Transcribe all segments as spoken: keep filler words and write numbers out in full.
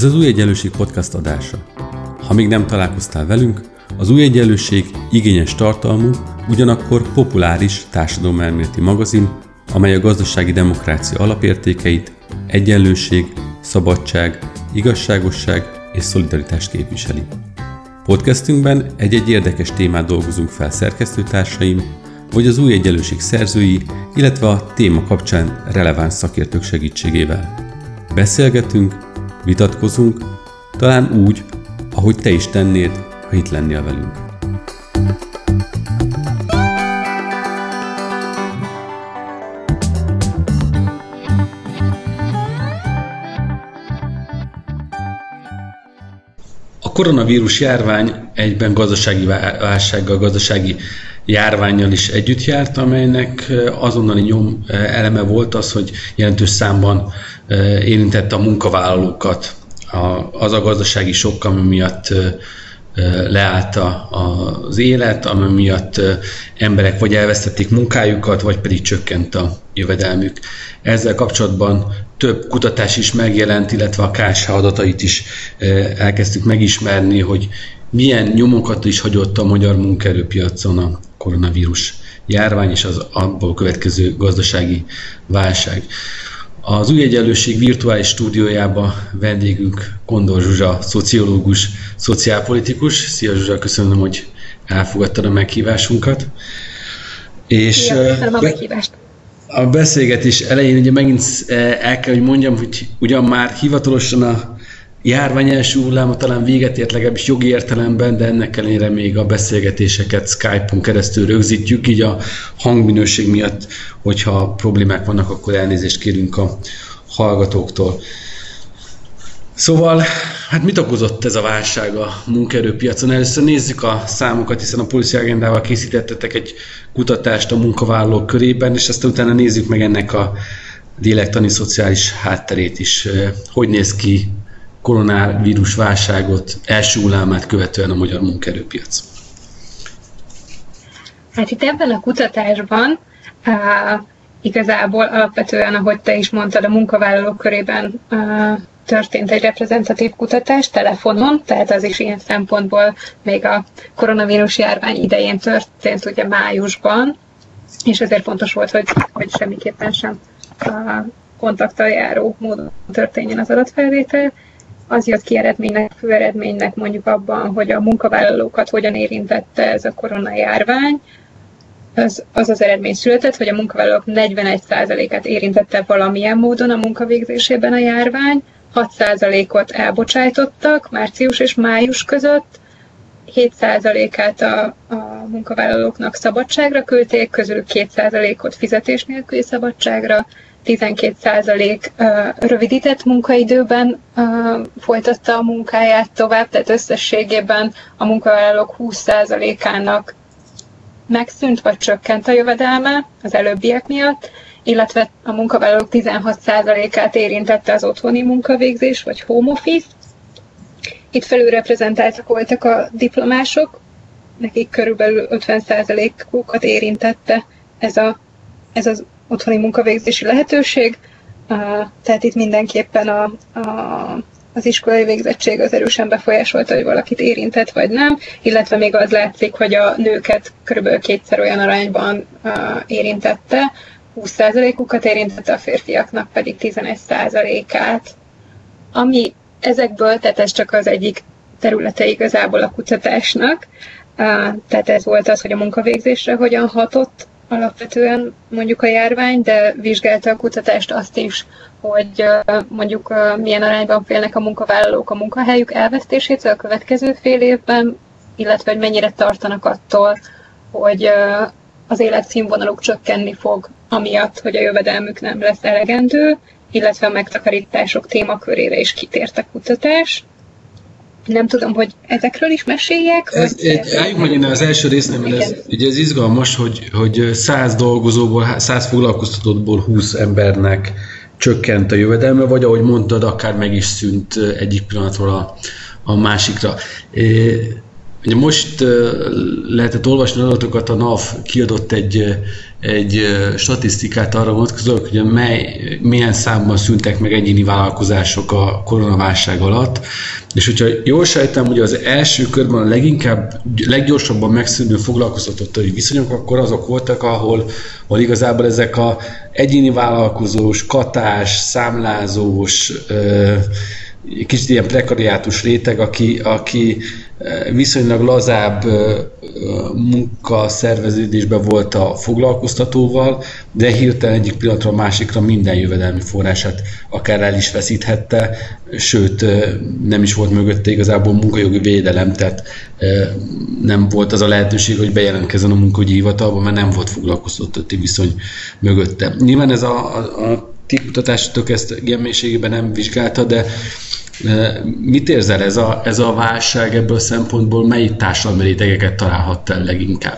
Ez az Új Egyenlőség podcast adása. Ha még nem találkoztál velünk, az Új Egyenlőség igényes tartalmú, ugyanakkor populáris társadalomelméleti magazin, amely a gazdasági demokrácia alapértékeit, egyenlőség, szabadság, igazságosság és szolidaritást képviseli. Podcastünkben egy-egy érdekes témát dolgozunk fel szerkesztőtársaim, vagy az Új Egyenlőség szerzői, illetve a téma kapcsán releváns szakértők segítségével. Beszélgetünk, vitatkozunk, talán úgy, ahogy te is tennéd, ha itt lennél velünk. A koronavírus járvány egyben gazdasági válsággal, gazdasági járvánnyal is együtt járt, amelynek azonnali nyom eleme volt az, hogy jelentős számban érintette a munkavállalókat. Az a gazdasági sokk, ami miatt leállt az élet, ami miatt emberek vagy elvesztették munkájukat, vagy pedig csökkent a jövedelmük. Ezzel kapcsolatban több kutatás is megjelent, illetve a ká es há adatait is elkezdtük megismerni, hogy milyen nyomokat is hagyott a magyar munkaerőpiacon a koronavírus járvány és az abból következő gazdasági válság. Az Új Egyenlőség virtuális stúdiójába vendégünk Kondor Zsuzsa, szociológus, szociálpolitikus. Szia Zsuzsa, köszönöm, hogy elfogadtad a meghívásunkat. És Szia, köszönöm a meghívást. A beszélgetés elején ugye megint el kell, hogy mondjam, hogy ugyan már hivatalosan a járvány első hulláma talán véget ért, legalábbis jogi értelemben, de ennek ellenére még a beszélgetéseket Skype-on keresztül rögzítjük, így a hangminőség miatt, hogyha problémák vannak, akkor elnézést kérünk a hallgatóktól. Szóval, hát mit okozott ez a válság a munkaerőpiacon? Először nézzük a számokat, hiszen a Policy Agendával készítettetek egy kutatást a munkavállalók körében, és aztán utána nézzük meg ennek a lélektani szociális hátterét is. Hogy néz ki koronavírus válságot, első hullámát követően a magyar munkaerőpiac? Hát itt ebben a kutatásban uh, igazából alapvetően, ahogy te is mondtad, a munkavállalók körében uh, történt egy reprezentatív kutatás telefonon, tehát az is ilyen szempontból még a koronavírus járvány idején történt, ugye májusban, és ezért fontos volt, hogy, hogy semmiképpen sem uh, kontakttal járó módon történjen az adatfelvétel. Az jött ki eredménynek, fő eredménynek mondjuk abban, hogy a munkavállalókat hogyan érintette ez a koronajárvány. Az, az az eredmény született, hogy a munkavállalók negyvenegy százalékát érintette valamilyen módon a munkavégzésében a járvány, hat százalékot elbocsájtottak március és május között, hét százalékát a, a munkavállalóknak szabadságra küldték, közülük két százalékot fizetés nélküli szabadságra, tizenkét százalék rövidített munkaidőben folytatta a munkáját tovább, tehát összességében a munkavállalók húsz százalékának megszűnt vagy csökkent a jövedelme az előbbiek miatt, illetve a munkavállalók tizenhat százalékát érintette az otthoni munkavégzés vagy home office. Itt felülreprezentáltak voltak a diplomások, nekik körülbelül ötven százalékukat érintette ez, a, ez az otthoni munkavégzési lehetőség, tehát itt mindenképpen a, a, az iskolai végzettség az erősen befolyásolta, hogy valakit érintett vagy nem, illetve még az látszik, hogy a nőket körülbelül kétszer olyan arányban érintette, húsz százalékukat érintette, a férfiaknak pedig tizenegy százalékát. Ami ezekből, tehát ez csak az egyik területe igazából a kutatásnak, tehát ez volt az, hogy a munkavégzésre hogyan hatott alapvetően mondjuk a járvány, de vizsgálta a kutatást azt is, hogy mondjuk milyen arányban félnek a munkavállalók a munkahelyük elvesztésétől a következő fél évben, illetve hogy mennyire tartanak attól, hogy az életszínvonaluk csökkenni fog, amiatt, hogy a jövedelmük nem lesz elegendő, illetve a megtakarítások témakörére is kitért a kutatás. Nem tudom, hogy ezekről is meséljek? Ez, álljunk meg innen az első résznél, mert ez, ugye ez izgalmas, hogy, hogy száz dolgozóból, száz foglalkoztatottból húsz embernek csökkent a jövedelme, vagy ahogy mondtad, akár meg is szűnt egyik pillanatról a, a másikra. Ugye most uh, lehetett olvasni adatokat, a NAV kiadott egy, egy statisztikát arra vonatkozóan, hogy mely, milyen számban szűntek meg egyéni vállalkozások a koronaválság alatt, és hogyha jól sejtem, hogy az első körben a leginkább, leggyorsabban megszűnő foglalkoztatói viszonyok, akkor azok voltak, ahol, ahol igazából ezek a egyéni vállalkozós, katás, számlázós, uh, kicsit ilyen prekariátus réteg, aki, aki viszonylag lazább munkaszerveződésben volt a foglalkoztatóval, de hirtelen egyik pillanatra a másikra minden jövedelmi forrását akár el is veszíthette, sőt nem is volt mögötte igazából munkajogi védelem, tehát nem volt az a lehetőség, hogy bejelentkezzen a munkahogyi hivatalban, mert nem volt foglalkoztatói viszony mögötte. Nyilván ez a, a, a ti kutatásotok ezt ilyen mélységében nem vizsgálta, de mit érzel, ez a, ez a válság ebből a szempontból melyik társadalmi rétegeket találhatta el leginkább?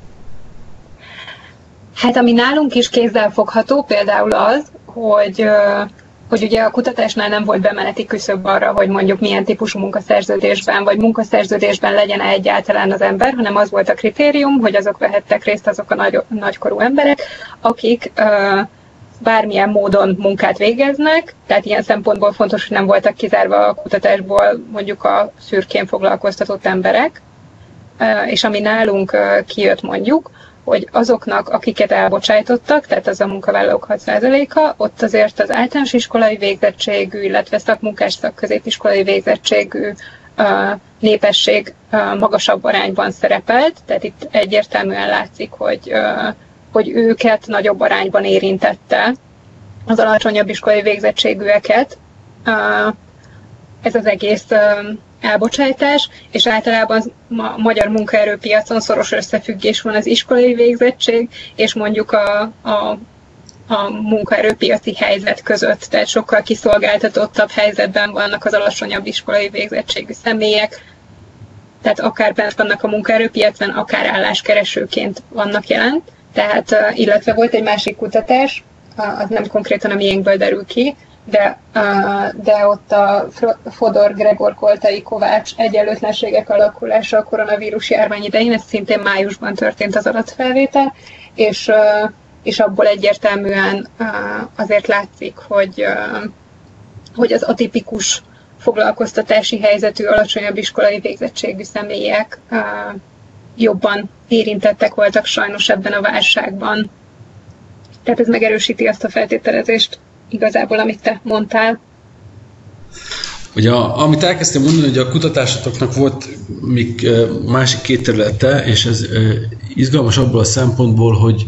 Hát ami nálunk is kézzelfogható például az, hogy, hogy ugye a kutatásnál nem volt bemeneti küszöb arra, hogy mondjuk milyen típusú munkaszerződésben vagy munkaszerződésben legyen egyáltalán az ember, hanem az volt a kritérium, hogy azok vehettek részt azok a nagy, nagykorú emberek, akik bármilyen módon munkát végeznek, tehát ilyen szempontból fontos, hogy nem voltak kizárva a kutatásból mondjuk a szürkén foglalkoztatott emberek, és ami nálunk kijött mondjuk, hogy azoknak, akiket elbocsájtottak, tehát az a munkavállalók hat százaléka, ott azért az általános iskolai végzettségű, illetve szakmunkás szakközépiskolai végzettségű népesség magasabb arányban szerepelt, tehát itt egyértelműen látszik, hogy hogy őket nagyobb arányban érintette az alacsonyabb iskolai végzettségűeket ez az egész elbocsájtás, és általában a magyar munkaerőpiacon szoros összefüggés van az iskolai végzettség, és mondjuk a, a, a munkaerőpiaci helyzet között, tehát sokkal kiszolgáltatottabb helyzetben vannak az alacsonyabb iskolai végzettségű személyek, tehát akár bent vannak a munkaerőpiacon, akár álláskeresőként vannak jelen. Tehát, illetve volt egy másik kutatás, az nem konkrétan a miénkből derül ki, de, de ott a Fodor, Gregor, Koltai, Kovács egyenlőtlenségek alakulása a koronavírus járvány idején, ez szintén májusban történt az adatfelvétel, és, és abból egyértelműen azért látszik, hogy, hogy az atipikus foglalkoztatási helyzetű, alacsonyabb iskolai végzettségű személyek jobban érintettek voltak sajnos ebben a válságban. Tehát ez megerősíti azt a feltételezést igazából, amit te mondtál. Ugye, amit elkezdtem mondani, hogy a kutatásotoknak volt még másik két területe, és ez izgalmas abból a szempontból, hogy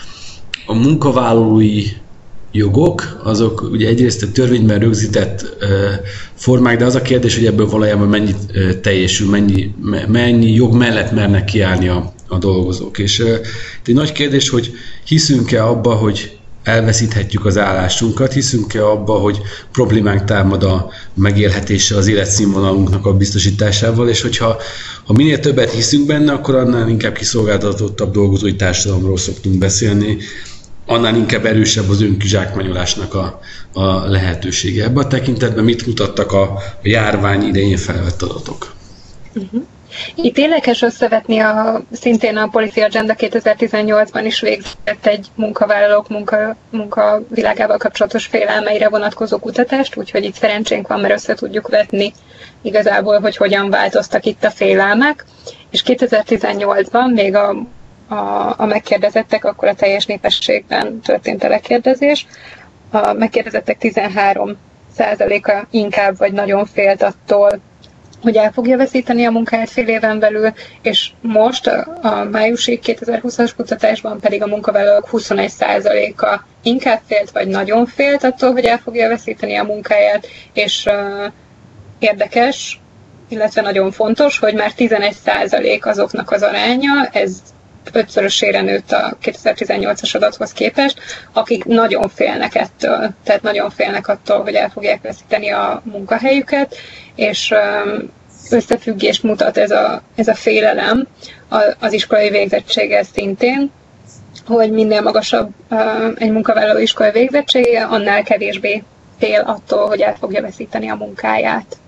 a munkavállalói jogok, azok ugye egyrészt a törvényben rögzített formák, de az a kérdés, hogy ebből valójában mennyi teljesül, mennyi, mennyi jog mellett mernek kiállni a, a dolgozók. És egy nagy kérdés, hogy hiszünk-e abba, hogy elveszíthetjük az állásunkat, hiszünk-e abba, hogy problémánk támad a megélhetése, az életszínvonalunknak a biztosításával, és hogyha ha minél többet hiszünk benne, akkor annál inkább kiszolgáltatottabb dolgozói társadalomról szoktunk beszélni, annál inkább erősebb az önkizsákmányolásnak a, a lehetősége. Ebben a tekintetben mit mutattak a, a járvány idején felvett adatok? Uh-huh. Itt érdekes összevetni a, szintén a Policy Agenda kétezer-tizennyolcban is végzett egy munkavállalók munka, munka világával kapcsolatos félelmeire vonatkozó kutatást, úgyhogy itt szerencsénk van, mert össze tudjuk vetni igazából, hogy hogyan változtak itt a félelmek. És kétezer-tizennyolcban még a A, a megkérdezettek, akkor a teljes népességben történt a lekérdezés. A megkérdezettek tizenhárom százaléka inkább vagy nagyon félt attól, hogy el fogja veszíteni a munkáját fél éven belül, és most a, a májusi kétezer-húszas kutatásban pedig a munkavállalók huszonegy százaléka inkább félt vagy nagyon félt attól, hogy el fogja veszíteni a munkáját, és uh, érdekes, illetve nagyon fontos, hogy már tizenegy százalék azoknak az aránya, ez ötszörösére nőtt a kétezer-tizennyolcas adathoz képest, akik nagyon félnek ettől, tehát nagyon félnek attól, hogy el fogják veszíteni a munkahelyüket, és összefüggést mutat ez a, ez a félelem az iskolai végzettséggel szintén, hogy minél magasabb egy munkavállaló iskolai végzettsége, annál kevésbé fél attól, hogy el fogja veszíteni a munkáját.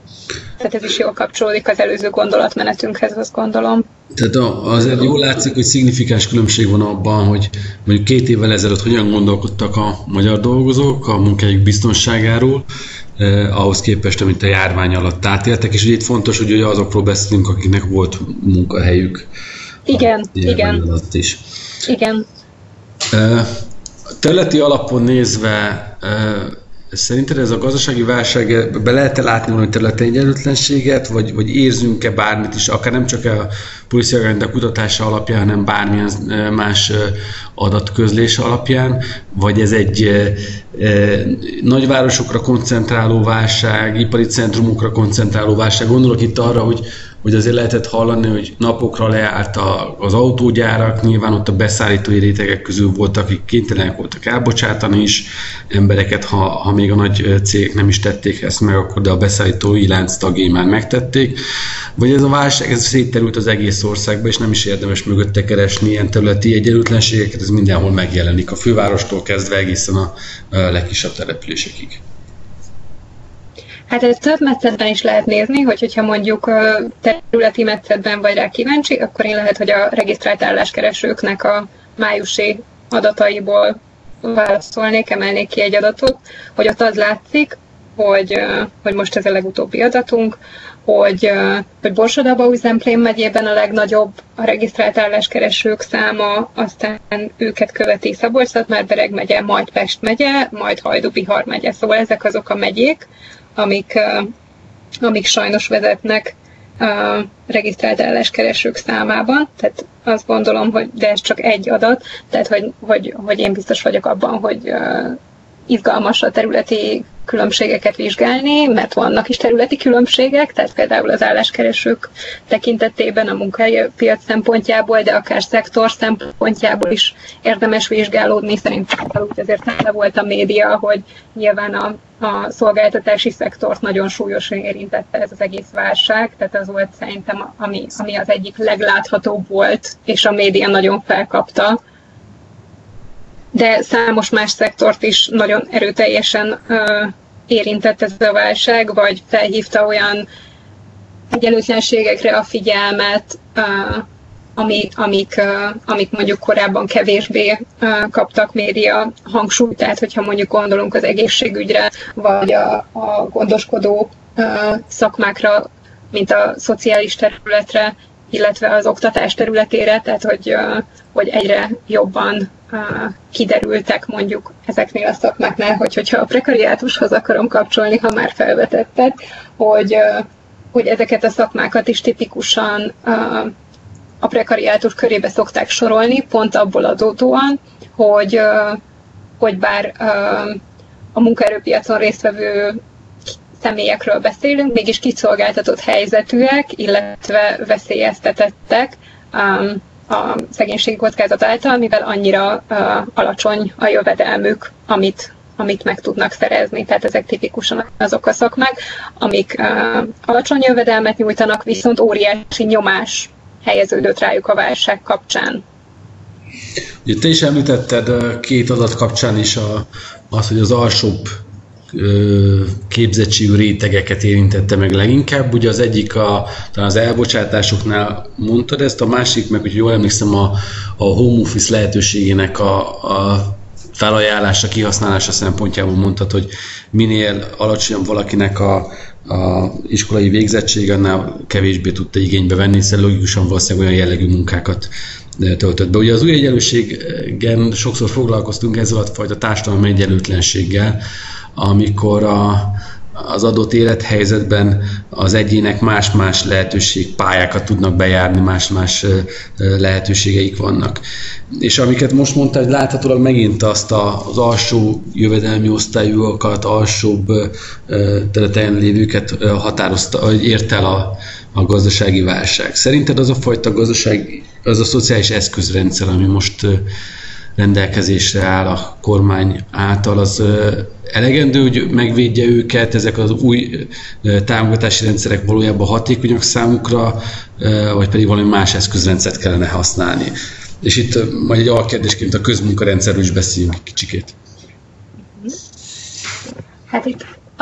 Tehát ez is jól kapcsolódik az előző gondolatmenetünkhez, azt gondolom. Tehát azért jól látszik, hogy szignifikáns különbség van abban, hogy mondjuk két évvel ezelőtt hogyan gondolkodtak a magyar dolgozók a munkájuk biztonságáról, eh, ahhoz képest, amit a járvány alatt átéltek, és ugye itt fontos, hogy ugye azokról beszélünk, akiknek volt munkahelyük. Igen, igen. Alatt is. Igen. Eh, területi alapon nézve, eh, szerinted ez a gazdasági válság, be lehet-e látni valami területi egyenlőtlenséget, vagy, vagy érzünk-e bármit is, akár nem csak a Policy Agenda kutatása alapján, hanem bármilyen más adatközlés alapján, vagy ez egy e, e, nagyvárosokra koncentráló válság, ipari centrumokra koncentráló válság. Gondolok itt arra, hogy, hogy azért lehetett hallani, hogy napokra leállt az autógyárak, nyilván ott a beszállítói rétegek közül voltak, akik kénytelenek voltak elbocsátani is embereket, ha, ha még a nagy cégek nem is tették ezt meg, akkor de a beszállítói lánc tagjai már megtették. Vagy ez a válság, ez szétterült az egész országba, és nem is érdemes mögötte keresni ilyen területi egyenlőtlenségeket, ez mindenhol megjelenik, a fővárostól kezdve egészen a legkisebb településekig. Hát ezt több metszetben is lehet nézni, hogy, hogyha mondjuk területi metszetben vagy rá kíváncsi, akkor én lehet, hogy a regisztrált álláskeresőknek a májusi adataiból válaszolnék, emelnék ki egy adatot, hogy ott az látszik, hogy, hogy most ez a legutóbbi adatunk, hogy, hogy Borsod-Abaúj-Zemplén megyében a legnagyobb a regisztrált álláskeresők száma, aztán őket követi Szabolcs-Szatmár-Bereg megye, majd Pest megye, majd Hajdú-Bihar megye. Szóval ezek azok a megyék, amik, amik sajnos vezetnek a regisztrált álláskeresők számában. Tehát azt gondolom, hogy de ez csak egy adat, tehát hogy, hogy, hogy én biztos vagyok abban, hogy izgalmas a területi különbségeket vizsgálni, mert vannak is területi különbségek, tehát például az álláskeresők tekintetében a munkaerőpiac szempontjából, de akár szektor szempontjából is érdemes vizsgálódni. Szerintem úgy azért tele volt a média, hogy nyilván a, a szolgáltatási szektort nagyon súlyosan érintette ez az egész válság, tehát az volt szerintem, ami, ami az egyik legláthatóbb volt, és a média nagyon felkapta. De számos más szektort is nagyon erőteljesen uh, érintett ez a válság, vagy felhívta olyan egyenlőtlenségekre a figyelmet, uh, amik, amik, uh, amik mondjuk korábban kevésbé uh, kaptak média hangsúlyt, tehát hogyha mondjuk gondolunk az egészségügyre, vagy a, a gondoskodó uh, szakmákra, mint a szociális területre, illetve az oktatás területére, tehát hogy, uh, hogy egyre jobban kiderültek mondjuk ezeknél a szakmáknál, hogy, hogyha a prekariátushoz akarom kapcsolni, ha már felvetetted, hogy, hogy ezeket a szakmákat is tipikusan a prekariátus körébe szokták sorolni, pont abból adódóan, hogy, hogy bár a munkaerőpiacon résztvevő személyekről beszélünk, mégis kiszolgáltatott helyzetűek, illetve veszélyeztetettek a szegénységi kockázat által, mivel annyira uh, alacsony a jövedelmük, amit, amit meg tudnak szerezni. Tehát ezek tipikusan azok a szakmák, amik uh, alacsony jövedelmet nyújtanak, viszont óriási nyomás helyeződött rájuk a válság kapcsán. Ugye te is említetted két adat kapcsán is a, az, hogy az alsóbb képzettségű rétegeket érintette meg leginkább. Ugye az egyik a, talán az elbocsátásoknál mondtad ezt, a másik meg, hogy jól emlékszem, a, a home office lehetőségének a, a felajánlása, kihasználása szempontjából mondtad, hogy minél alacsonyabb valakinek a, a iskolai végzettség, annál kevésbé tudta igénybe venni, hiszen logikusan valószínűleg olyan jellegű munkákat töltött be. Ugye az új egyenlőségen sokszor foglalkoztunk ezzel a fajta társadalmi egyenlőtlenséggel, amikor a, az adott élethelyzetben az egyének más-más lehetőség, pályákat tudnak bejárni, más-más lehetőségeik vannak. És amiket most mondtál, hogy láthatólag megint azt az alsó jövedelmi osztályúakat, alsóbb területen lévőket határozta, hogy ért el a, a gazdasági válság. Szerinted az a fajta gazdaság, az a szociális eszközrendszer, ami most rendelkezésre áll a kormány által, az elegendő, hogy megvédje őket, ezek az új támogatási rendszerek valójában hatékonyak számukra, vagy pedig valami más eszközrendszert kellene használni. És itt majd egy alkérdésként a közmunkarendszerről is beszéljünk egy kicsikét. Hát itt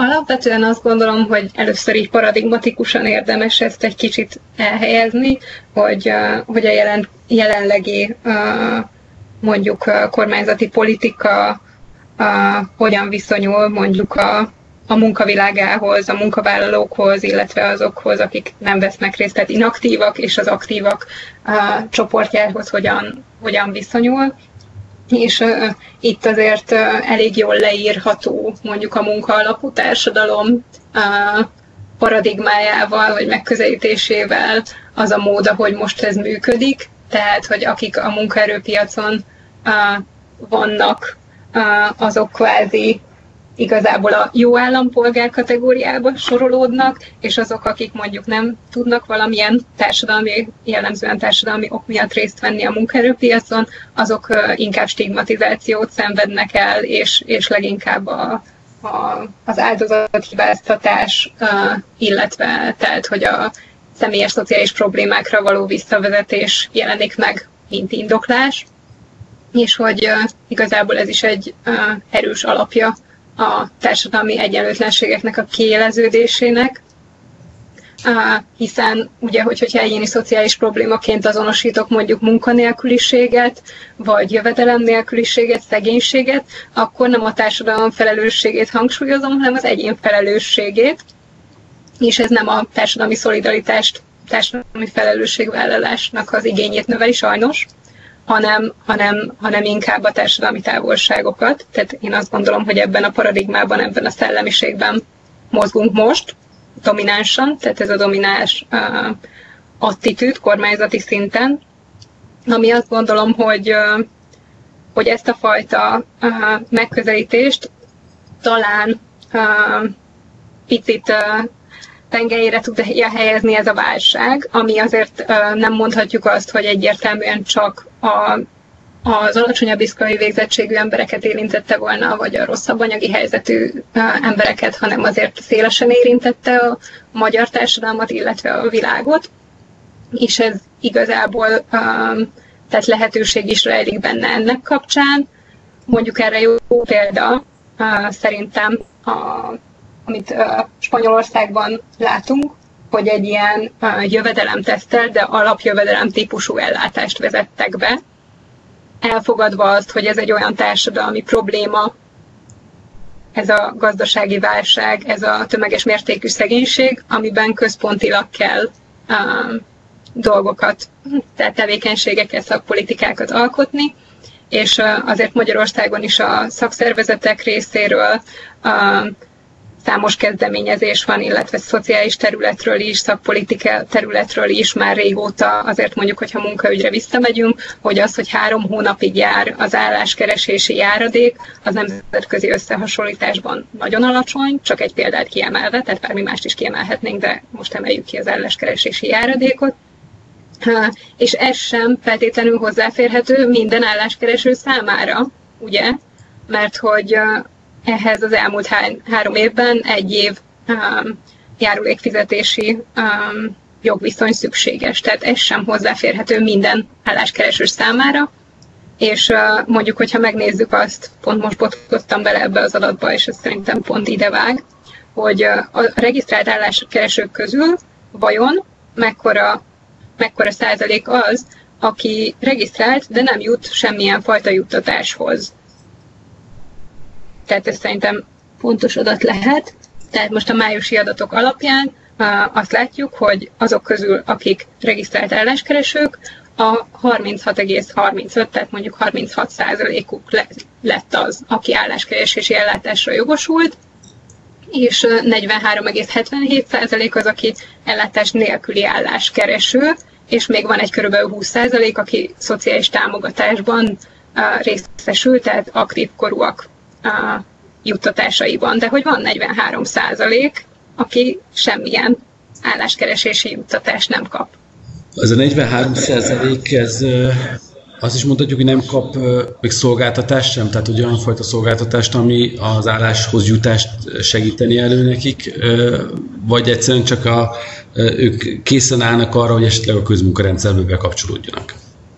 Alapvetően azt gondolom, hogy először így paradigmatikusan érdemes ezt egy kicsit elhelyezni, hogy, hogy a jelen, jelenlegi mondjuk a kormányzati politika hogyan viszonyul mondjuk a, a munkavilágához, a munkavállalókhoz, illetve azokhoz, akik nem vesznek részt, tehát inaktívak, és az aktívak csoportjához hogyan, hogyan viszonyul. És uh, itt azért uh, elég jól leírható mondjuk a munkaalapú társadalom uh, paradigmájával, vagy megközelítésével az a mód, ahogy most ez működik. Tehát, hogy akik a munkaerőpiacon uh, vannak, uh, azok kvázi igazából a jó állampolgár kategóriába sorolódnak, és azok, akik mondjuk nem tudnak valamilyen társadalmi, jellemzően társadalmi ok miatt részt venni a munkaerőpiacon, azok inkább stigmatizációt szenvednek el, és, és leginkább a, a, az áldozathibáztatás, illetve tehát, hogy a személyes szociális problémákra való visszavezetés jelenik meg, mint indoklás, és hogy igazából ez is egy erős alapja a társadalmi egyenlőtlenségeknek a kiéleződésének, hiszen ugye, hogy, hogyha egyéni szociális problémaként azonosítok mondjuk munkanélküliséget, vagy jövedelem nélküliséget, szegénységet, akkor nem a társadalom felelősségét hangsúlyozom, hanem az egyén felelősségét, és ez nem a társadalmi szolidaritást, társadalmi felelősségvállalásnak az igényét növeli sajnos, hanem, hanem, hanem inkább a társadalmi távolságokat. Tehát én azt gondolom, hogy ebben a paradigmában, ebben a szellemiségben mozgunk most, dominánsan, tehát ez a domináns uh, attitűd kormányzati szinten, ami azt gondolom, hogy, uh, hogy ezt a fajta uh, megközelítést talán uh, picit uh, tengelyére tudja helyezni ez a válság, ami azért uh, nem mondhatjuk azt, hogy egyértelműen csak a, az alacsonyabb iskolai végzettségű embereket érintette volna, vagy a rosszabb anyagi helyzetű uh, embereket, hanem azért szélesen érintette a magyar társadalmat, illetve a világot, és ez igazából um, tehát lehetőség is rejlik benne ennek kapcsán. Mondjuk erre jó példa uh, szerintem a amit uh, Spanyolországban látunk, hogy egy ilyen uh, jövedelemtesztel, de alapjövedelem típusú ellátást vezettek be, elfogadva azt, hogy ez egy olyan társadalmi probléma, ez a gazdasági válság, ez a tömeges mértékű szegénység, amiben központilag kell uh, dolgokat, tehát tevékenységeket, szakpolitikákat alkotni, és uh, azért Magyarországon is a szakszervezetek részéről uh, számos kezdeményezés van, illetve szociális területről is, szakpolitika területről is már régóta, azért mondjuk, hogyha munkaügyre visszamegyünk, hogy az, hogy három hónapig jár az álláskeresési járadék, az nemzetközi összehasonlításban nagyon alacsony, csak egy példát kiemelve, tehát bármi mást is kiemelhetnénk, de most emeljük ki az álláskeresési járadékot. És ez sem feltétlenül hozzáférhető minden álláskereső számára, ugye? Mert hogy ehhez az elmúlt há- három évben egy év um, járulékfizetési um, jogviszony szükséges. Tehát ez sem hozzáférhető minden álláskereső számára. És uh, mondjuk, hogyha megnézzük azt, pont most botlottam bele ebbe az adatba, és ez szerintem pont idevág, hogy uh, a regisztrált álláskeresők közül vajon mekkora, mekkora százalék az, aki regisztrált, de nem jut semmilyen fajta juttatáshoz. Tehát ez szerintem fontos adat lehet. Tehát most a májusi adatok alapján uh, azt látjuk, hogy azok közül, akik regisztrált álláskeresők, a harminchat egész harmincöt, tehát mondjuk harminchat százalékuk lett az, aki álláskeresési ellátásra jogosult, és negyvenhárom egész hetvenhét százalék az, aki ellátás nélküli álláskereső, és még van egy körülbelül húsz százalék, aki szociális támogatásban uh, részesül, tehát aktív korúak a juttatásaiban, de hogy van negyvenhárom százalék, aki semmilyen álláskeresési juttatást nem kap. Az a negyvenhárom százalék, ez azt is mondhatjuk, hogy nem kap még szolgáltatást sem, tehát olyan fajta szolgáltatást, ami az álláshoz jutást segíteni elő nekik, vagy egyszerűen csak a, ők készen állnak arra, hogy esetleg a közmunkarendszerbe bekapcsolódjanak?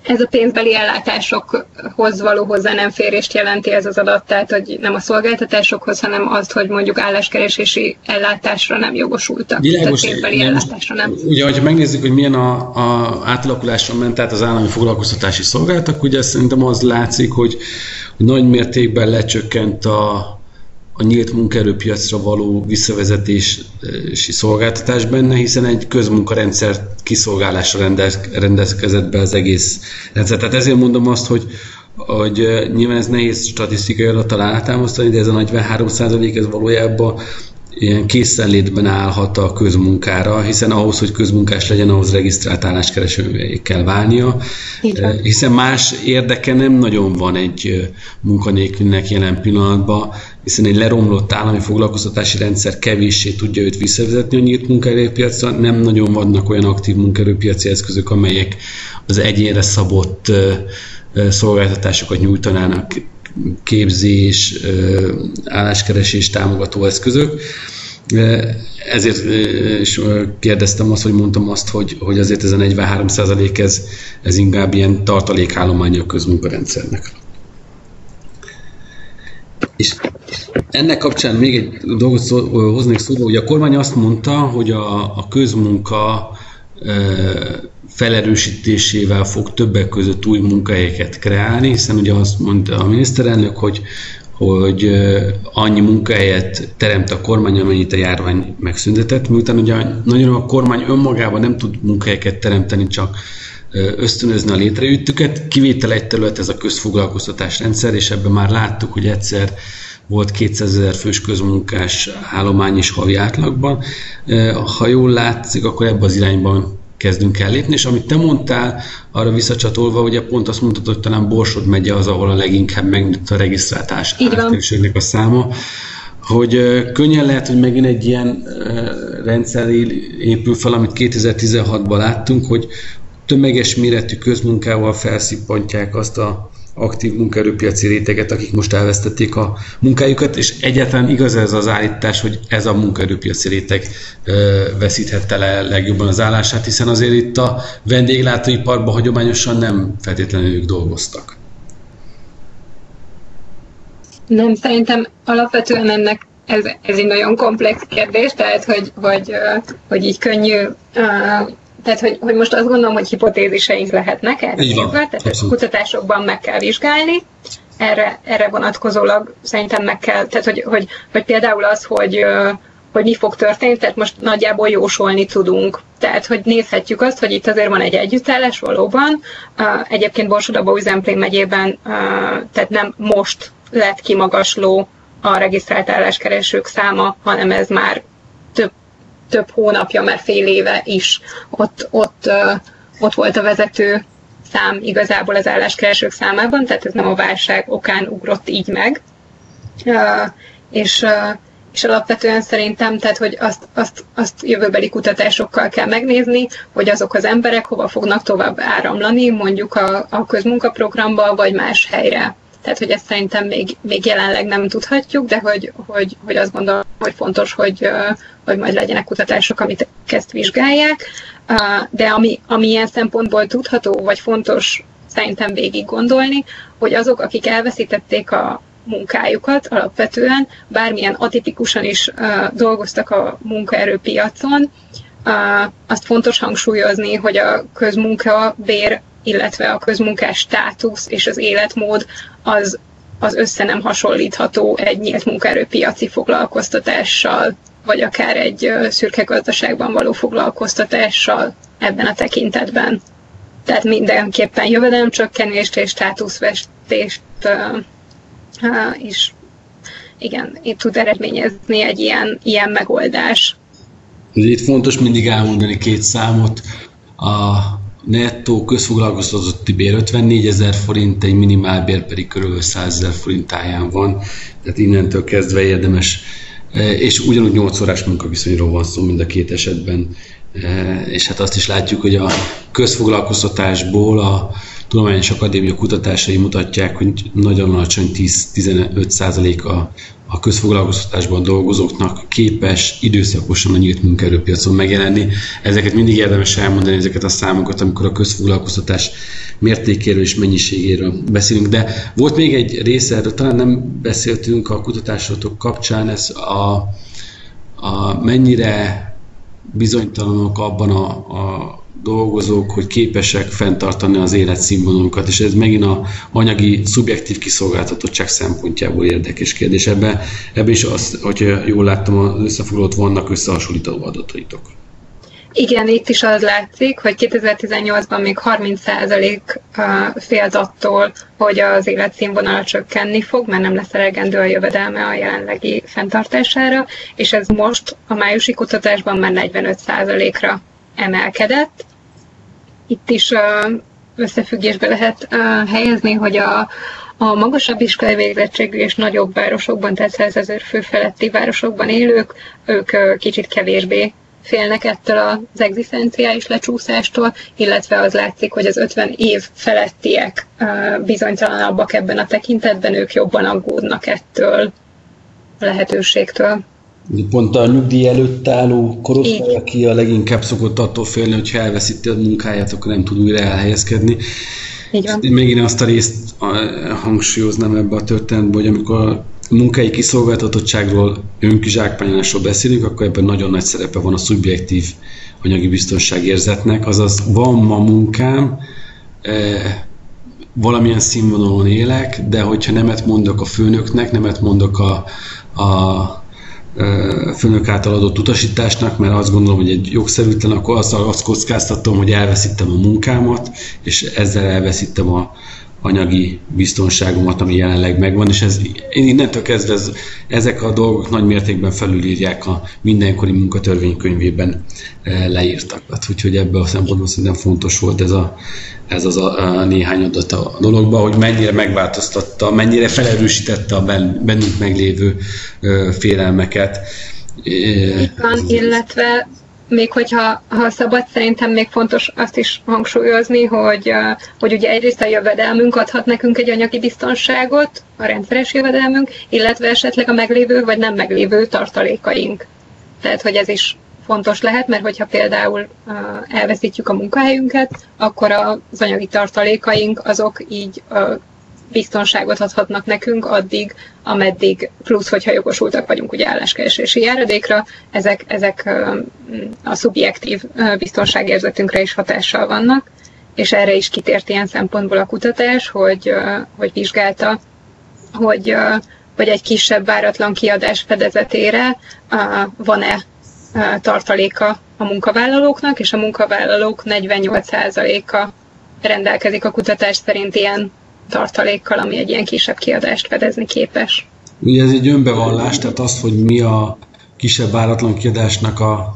ez a pénzbeli ellátásokhoz való hozzá nem férést jelenti ez az adat, tehát hogy nem a szolgáltatásokhoz, hanem azt, hogy mondjuk álláskeresési ellátásra nem jogosultak. Világos, tehát pénzbeli ellátásra nem. Ugye, ha megnézzük, hogy milyen a, a átalakuláson ment át az állami foglalkoztatási szolgálatok, ugye szerintem az látszik, hogy, hogy nagy mértékben lecsökkent a a nyílt munkaerőpiacra való visszavezetési szolgáltatás benne, hiszen egy közmunkarendszer kiszolgálásra rendez, rendezkezett be az egész rendszer. Tehát ezért mondom azt, hogy, hogy nyilván ez nehéz statisztikai adattal alátámasztani, de ez a negyvenhárom százalék ez valójában ilyen készenlétben állhat a közmunkára, hiszen ahhoz, hogy közmunkás legyen, ahhoz regisztrált álláskeresővé kell válnia, hiszen más érdeke nem nagyon van egy munkanélkülinek jelen pillanatban, hiszen egy leromlott állami foglalkoztatási rendszer kevéssé tudja őt visszavezetni a nyílt munkaerőpiacra, nem nagyon vannak olyan aktív munkaerőpiaci eszközök, amelyek az egyénre szabott szolgáltatásokat nyújtanának, képzés, álláskeresés támogató eszközök. Ezért is kérdeztem azt, hogy mondtam azt, hogy, hogy azért ez a negyvenhárom százalék ez, ez inkább ilyen tartalékállománya a közmunkarendszernek. És ennek kapcsán még egy dolgot szó, hoznék szóba, hogy a kormány azt mondta, hogy a, a közmunka felerősítésével fog többek között új munkahelyeket kreálni, hiszen ugye azt mondta a miniszterelnök, hogy, hogy annyi munkahelyet teremt a kormány, amennyit a járvány megszüntetett, miután ugye nagyon a kormány önmagában nem tud munkahelyeket teremteni, csak ösztönözni a létrejöttüket. Kivétel egy terület ez a közfoglalkoztatás rendszer, és ebben már láttuk, hogy egyszer volt kétszázezer fős közmunkás állomány is havi átlagban. Ha jól látszik, akkor ebben az irányban kezdünk el lépni, és amit te mondtál, arra visszacsatolva, ugye pont azt mondtad, hogy talán Borsod megye az, ahol a leginkább megnőtt a regisztrált álláskeresőknek a száma, hogy könnyen lehet, hogy megint egy ilyen rendszer épül fel, amit kétezer-tizenhatban láttunk, hogy tömeges méretű közmunkával felszippantják azt a aktív munkaerőpiaci réteget, akik most elvesztették a munkájukat, és egyáltalán igaz ez az állítás, hogy ez a munkaerőpiaci réteg veszíthette le legjobban az állását, hiszen azért itt a vendéglátóiparban hagyományosan nem feltétlenül ők dolgoztak. Nem, szerintem alapvetően ennek ez, ez egy nagyon komplex kérdés, tehát hogy, hogy, hogy így könnyű, tehát hogy, hogy most azt gondolom, hogy hipotéziseink lehetnek erre nézve, tehát abszolút. Kutatásokban meg kell vizsgálni, erre, erre vonatkozólag szerintem meg kell, tehát hogy, hogy, hogy például az, hogy, hogy mi fog történni, tehát most nagyjából jósolni tudunk. Tehát, hogy nézhetjük azt, hogy itt azért van egy együttállás valóban. Egyébként Borsod-Abaúj-Zemplén megyében, tehát nem most lett kimagasló a regisztrált álláskeresők száma, hanem ez már több, több hónapja, már fél éve is ott, ott, ott volt a vezető szám igazából az álláskeresők számában, tehát ez nem a válság okán ugrott így meg. És, és alapvetően szerintem, tehát, hogy azt, azt, azt jövőbeli kutatásokkal kell megnézni, hogy azok az emberek hova fognak tovább áramlani, mondjuk a, a közmunkaprogramba, vagy más helyre. Tehát, hogy ezt szerintem még, még jelenleg nem tudhatjuk, de hogy, hogy, hogy azt gondolom, hogy fontos, hogy, hogy majd legyenek kutatások, amit ezt vizsgálják. De ami, ami ilyen szempontból tudható, vagy fontos szerintem végig gondolni, hogy azok, akik elveszítették a munkájukat alapvetően, bármilyen atipikusan is dolgoztak a munkaerőpiacon, azt fontos hangsúlyozni, hogy a közmunkabér, illetve a közmunkás státusz és az életmód az, az össze nem hasonlítható egy nyílt munkaerőpiaci foglalkoztatással, vagy akár egy szürke gazdaságban való foglalkoztatással ebben a tekintetben. Tehát mindenképpen jövedelemcsökkenést és státuszvesztést uh, uh, is igen, itt tud eredményezni egy ilyen, ilyen megoldás. Itt fontos mindig elmondani két számot. A nettó közfoglalkoztatotti bér ötvennégyezer forint, egy minimálbér pedig körülbelül százezer forint táján van, tehát innentől kezdve érdemes, és ugyanúgy nyolc órás munkaviszonyról van szó mind a két esetben, és hát azt is látjuk, hogy a közfoglalkoztatásból a Tudományos Akadémia kutatásai mutatják, hogy nagyon alacsony tíz-tizenöt százalék a, a közfoglalkoztatásban dolgozóknak képes időszakosan a nyílt munkaerőpiacon megjelenni. Ezeket mindig érdemes elmondani, ezeket a számokat, amikor a közfoglalkoztatás mértékéről és mennyiségéről beszélünk. De volt még egy része, erről talán nem beszéltünk a kutatásotok kapcsán, ez a, a mennyire bizonytalanok abban a, a dolgozók, hogy képesek fenntartani az életszínvonalukat, és ez megint a anyagi, szubjektív kiszolgáltatottság szempontjából érdekes kérdés. Ebben ebbe is, az, hogyha jól láttam, az összefoglalót vannak összehasonlító adataitok. Igen, itt is az látszik, hogy kétezer-tizennyolcban még harminc százalék félt attól, hogy az életszínvonala csökkenni fog, mert nem lesz elegendő a jövedelme a jelenlegi fenntartására, és ez most a májusi kutatásban már negyvenöt százalékra emelkedett. Itt is összefüggésbe lehet helyezni, hogy a, a magasabb iskolai végzettségű és nagyobb városokban, tehát százezer fő feletti városokban élők, ők kicsit kevésbé félnek ettől az egzisztenciális lecsúszástól, illetve az látszik, hogy az ötven év felettiek bizonytalanabbak ebben a tekintetben, ők jobban aggódnak ettől a lehetőségtől. Pont a nyugdíj előtt álló korosztály, aki a leginkább szokott attól félni, hogy ha elveszíti a munkáját, akkor nem tud újra elhelyezkedni. Így van. Én megint azt a részt hangsúlyoznám ebbe a történetbe, hogy amikor a munkai kiszolgáltatottságról, önkizsákmányolásról beszélünk, akkor ebben nagyon nagy szerepe van a szubjektív anyagi biztonságérzetnek, azaz van ma munkám, valamilyen színvonalon élek, de hogyha nemet mondok a főnöknek, nemet mondok a, a főnök által adott utasításnak, mert azt gondolom, hogy egy jogszerűtlen, akkor azt, azt kockáztatom, hogy elveszítem a munkámat, és ezzel elveszítem a anyagi biztonságomat, ami jelenleg megvan, és ez, én innentől kezdve ez, ezek a dolgok nagy mértékben felülírják a mindenkori munkatörvénykönyvében leírtakat. Úgyhogy ebből a szempontból szerintem fontos volt ez, a, ez az a, a néhány adat a dologban, hogy mennyire megváltoztatta, mennyire felerősítette a bennünk meglévő félelmeket. Van, illetve még hogyha ha szabad, szerintem még fontos azt is hangsúlyozni, hogy, hogy ugye egyrészt a jövedelmünk adhat nekünk egy anyagi biztonságot, a rendszeres jövedelmünk, illetve esetleg a meglévő vagy nem meglévő tartalékaink. Tehát, hogy ez is fontos lehet, mert hogyha például elveszítjük a munkahelyünket, akkor az anyagi tartalékaink azok így biztonságot adhatnak nekünk addig, ameddig, plusz, hogyha jogosultak vagyunk ugye álláskeresési járadékra, ezek, ezek a szubjektív biztonságérzetünkre is hatással vannak, és erre is kitért ilyen szempontból a kutatás, hogy, hogy vizsgálta, hogy, hogy egy kisebb váratlan kiadás fedezetére van-e tartaléka a munkavállalóknak, és a munkavállalók negyvennyolc százaléka rendelkezik a kutatás szerint ilyen tartalékkal, ami egy ilyen kisebb kiadást fedezni képes. Ugye ez egy önbevallás, tehát az, hogy mi a kisebb váratlan kiadásnak a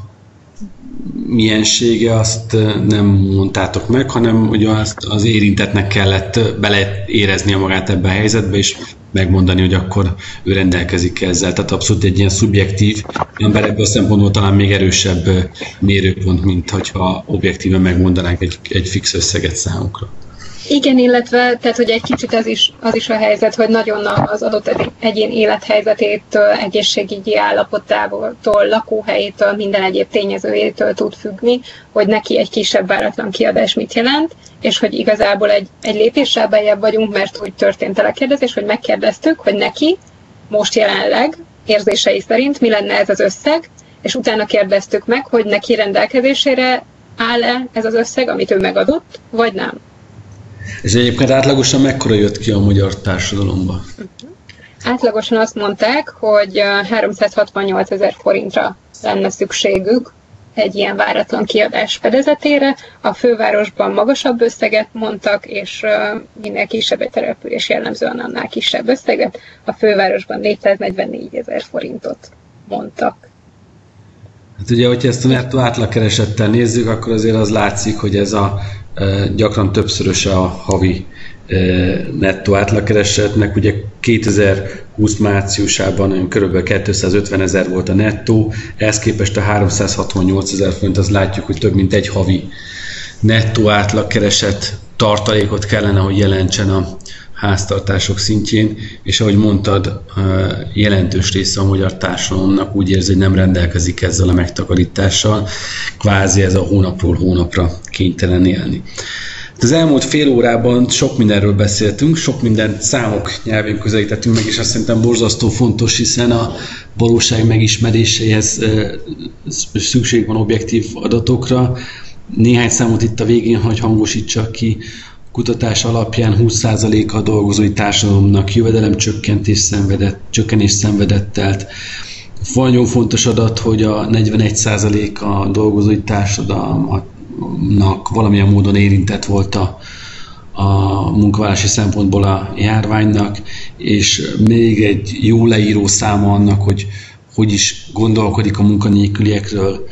miensége, azt nem mondtátok meg, hanem ugye azt az érintettnek kellett beleéreznie magát ebbe a helyzetbe, és megmondani, hogy akkor ő rendelkezik ezzel. Tehát abszolút egy ilyen szubjektív ember, ebből a szempontból talán még erősebb mérőpont, mint hogyha objektíven megmondanánk egy, egy fix összeget számukra. Igen, illetve, tehát, hogy egy kicsit az is, az is a helyzet, hogy nagyon az adott egyén élethelyzetétől, egészségügyi állapotától, lakóhelyétől, minden egyéb tényezőjétől tud függni, hogy neki egy kisebb váratlan kiadás mit jelent, és hogy igazából egy, egy lépéssel beljebb vagyunk, mert úgy történt a lekérdezés, hogy megkérdeztük, hogy neki most jelenleg érzései szerint mi lenne ez az összeg, és utána kérdeztük meg, hogy neki rendelkezésére áll-e ez az összeg, amit ő megadott, vagy nem. És egyébként átlagosan mekkora jött ki a magyar társadalomba? Átlagosan azt mondták, hogy háromszázhatvannyolc ezer forintra lenne szükségük egy ilyen váratlan kiadás fedezetére. A fővárosban magasabb összeget mondtak, és minél kisebb egy település jellemzően annál kisebb összeget. A fővárosban négyszáznegyvennégy ezer forintot mondtak. Hát ugye, hogyha ezt a nettó átlagkeresettel nézzük, akkor azért az látszik, hogy ez a gyakran többszöröse a havi nettó átlagkeresetnek. Ugye kétezer-húsz márciusában kb. kétszázötven ezer volt a nettó, ehhez képest a háromszázhatvannyolc ezer forint, az látjuk, hogy több mint egy havi nettó átlagkereset tartalékot kellene, hogy jelentsen a háztartások szintjén, és ahogy mondtad, jelentős része a magyar társadalomnak úgy érzi, hogy nem rendelkezik ezzel a megtakarítással, kvázi ez a hónapról hónapra kénytelen élni. Az elmúlt fél órában sok mindenről beszéltünk, sok minden számok nyelvén közelítettünk meg, és azt szerintem borzasztó fontos, hiszen a valóság megismeréséhez szükség van objektív adatokra. Néhány számot itt a végén, hogy hangosítsak ki. Kutatás alapján húsz százaléka a dolgozói társadalomnak jövedelemcsökkentés szenvedett, csökkenés szenvedett el. Nagyon fontos adat, hogy a negyvenegy százaléka a dolgozói társadalomnak valamilyen módon érintett volt a, a munkavállalási szempontból a járványnak, és még egy jó leíró száma annak, hogy hogy is gondolkodik a munkanélküliekről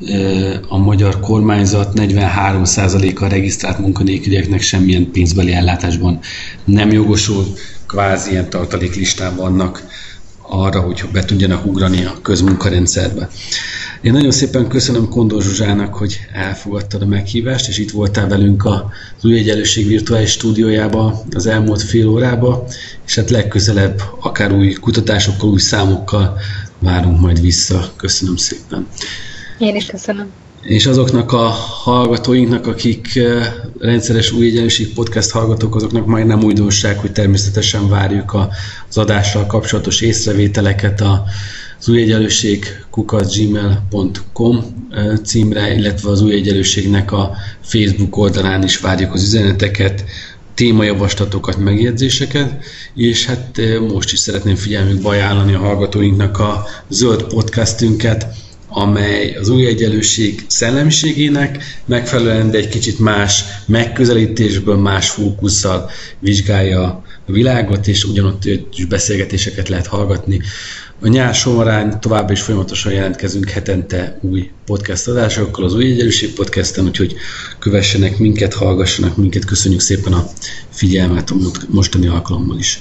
a magyar kormányzat. Negyvenhárom százaléka a regisztrált munkanélkülieknek semmilyen pénzbeli ellátásban nem jogosul, kvázi ilyen tartaléklistán vannak arra, hogy be tudjanak ugrani a közmunkarendszerbe. Én nagyon szépen köszönöm Kondor Zsuzsának, hogy elfogadtad a meghívást, és itt voltál velünk az Új Egyenlőség virtuális stúdiójába az elmúlt fél órába, és hát legközelebb akár új kutatásokkal, új számokkal várunk majd vissza. Köszönöm szépen. Én is köszönöm. És azoknak a hallgatóinknak, akik rendszeres Új Egyenlőség podcast hallgatók, azoknak majd nem újdonság, hogy természetesen várjuk az adással kapcsolatos észrevételeket az új egyenlőség kukac gmail pont com címre, illetve az Új Egyenlőségnek a Facebook oldalán is várjuk az üzeneteket, témajavaslatokat, megjegyzéseket, és hát most is szeretném figyelmükbe ajánlani a hallgatóinknak a zöld podcastünket, amely az új egyenlőség szellemiségének megfelelően, de egy kicsit más megközelítésből, más fókusszal vizsgálja a világot, és ugyanott is beszélgetéseket lehet hallgatni. A nyár során továbbra is folyamatosan jelentkezünk hetente új podcast adásokkal az Új Egyenlőség podcasten, úgyhogy kövessenek minket, hallgassanak minket. Köszönjük szépen a figyelmet a mostani alkalommal is.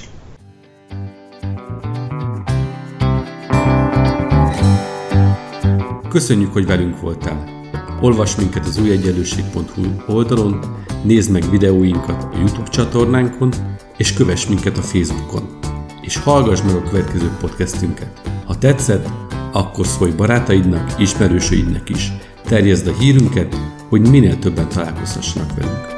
Köszönjük, hogy velünk voltál! Olvasd minket az új egyenlőség pont hu oldalon, nézd meg videóinkat a YouTube csatornánkon, és kövess minket a Facebookon. És hallgass meg a következő podcastünket. Ha tetszett, akkor szólj barátaidnak, ismerősöidnek is. Terjeszd a hírünket, hogy minél többen találkozhassanak velünk.